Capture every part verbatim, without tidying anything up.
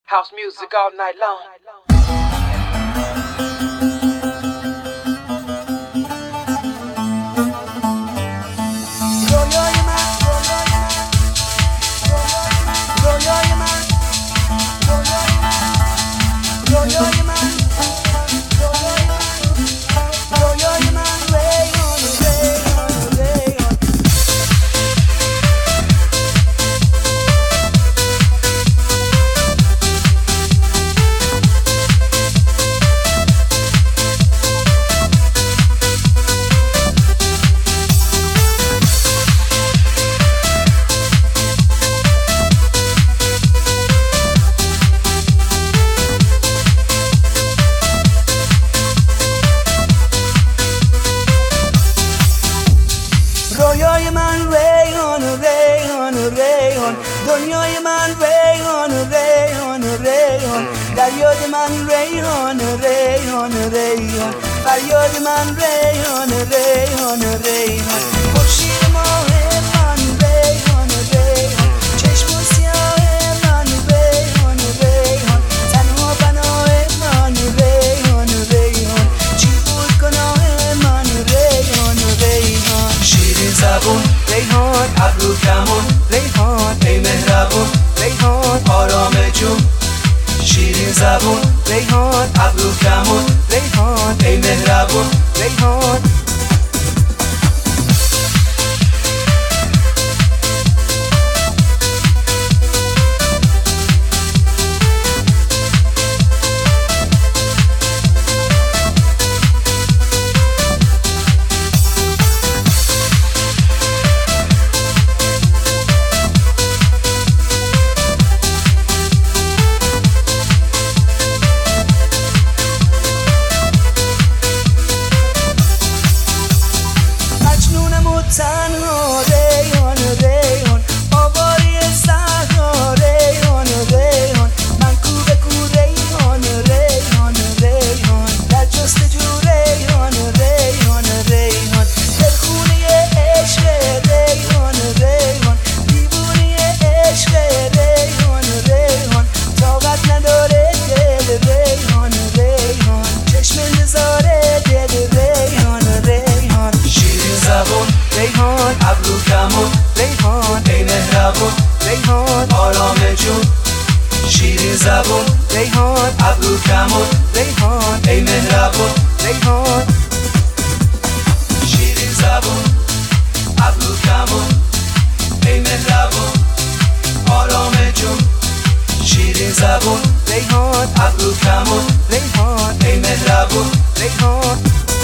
House music all night long. رویای من ریحان ریحان ریحان، دنیای من ریحان ریحان ریحان، دریاد من ریحان ریحان ریحان، فریاد من ریحان ریحان ریحان، خورشید ماه من ریحان ریحان، چشم سیاه من ریحان ریحان، تنها بناه من ریحان ریحان، چی بود گناه من ریحان ریحان. شیرین زبون ریحان، ابرو کمون ریحان، ای مهربون ریحان، آرام جون. شیرین زبون ریحان، ابرو کمون ریحان، ای مهربون ریحان. تنها ریحان ریحان، آواری صحرا ریحان ریحان، من کو به کو ریحان ریحان ریحان، در جستجو ریحان ریحان ریحان، دلخونه عشق ریحان ریحان، دیوونه عشق ریحان ریحان، طاقت نداره دل ریحان ریحان، چشم انتظار دل ریحان ریحان. شیرین زبون ریحان، ابرو کمون ریحان، ای مهربون ریحان، آرام جون. شیرین زبون ریحان، ابرو کمون ریحان، ای مهربون ریحان. شیرین زبون، ابرو کمون، ای مهربون، آرام جون. شیرین زبون ریحان، ابرو کمون ریحان، ای مهربون ریحان.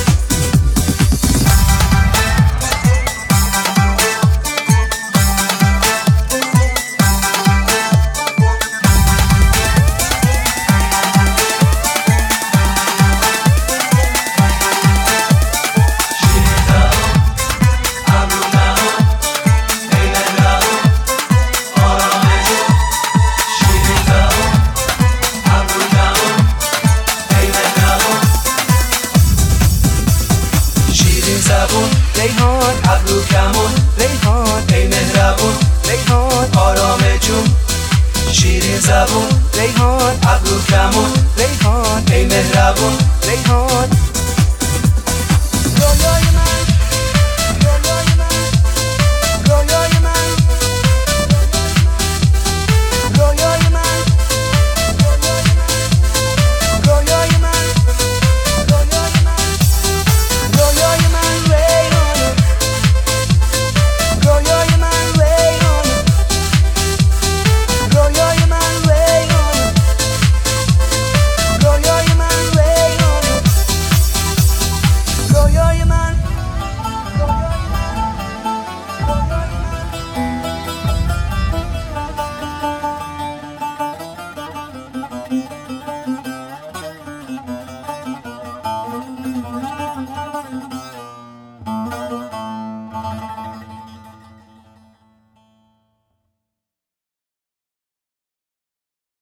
زبون ریحان، ابرو کمون ریحان، ای مهربون ریحان، آرام جون. شیرین زبون ریحان، ابرو کمون ریحان، ای مهربون ریحان.